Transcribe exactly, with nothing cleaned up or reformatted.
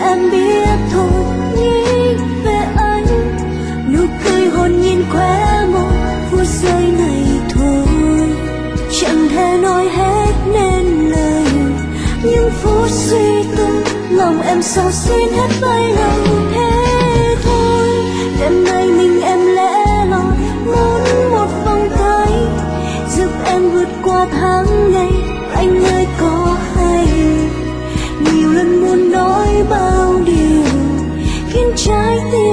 em biết thôi. Nghĩ về anh, nụ cười hồn nhiên khóe môi phút giây này thôi, chẳng thể nói hết nên lời. Những phút suy tư lòng em sầu xin hết bay lòng thế thôi. Đêm nay mình em lẽ loi muốn một vòng tay giúp em vượt qua tháng ngày. Anh ơi có hay nhiều lần muốn nói bao điều khiến trái tim